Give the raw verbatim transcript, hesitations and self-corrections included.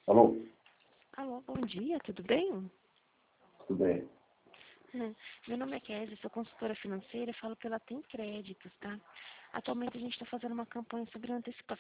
Alô? Alô, bom dia, tudo bem? Tudo bem? Hum, Meu nome é Kézia, sou consultora financeira e falo pela Tem Créditos, tá? Atualmente a gente está fazendo uma campanha sobre antecipação